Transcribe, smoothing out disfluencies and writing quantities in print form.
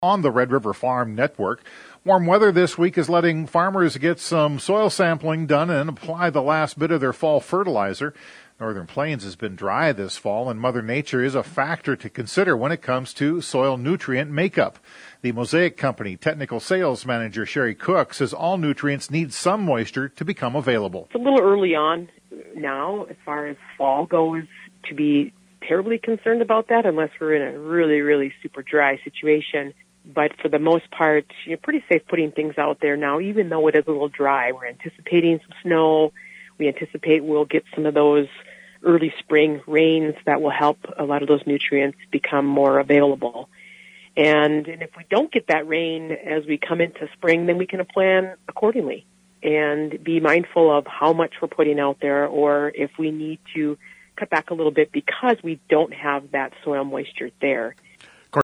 on the Red River Farm Network. Warm weather this week is letting farmers get some soil sampling done and apply the last bit of their fall fertilizer. Northern Plains has been dry this fall, and Mother Nature is a factor to consider when it comes to soil nutrient makeup. The Mosaic Company Technical Sales Manager Sherry Cook says all nutrients need some moisture to become available. It's a little early on now as far as fall goes to be terribly concerned about that unless we're in a really, really super dry situation. But for the most part, you're pretty safe putting things out there now, even though it is a little dry. We're anticipating some snow. We anticipate we'll get some of those early spring rains that will help a lot of those nutrients become more available. And if we don't get that rain as we come into spring, then we can plan accordingly and be mindful of how much we're putting out there, or if we need to cut back a little bit because we don't have that soil moisture there.